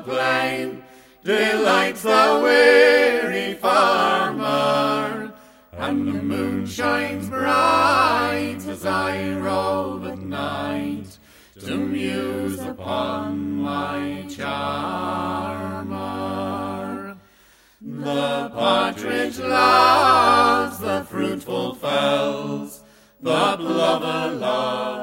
plain delights the weary farmer, and the moon shines bright as I rove at night to muse upon my charmer. The partridge loves the fruitful fells, the plover loves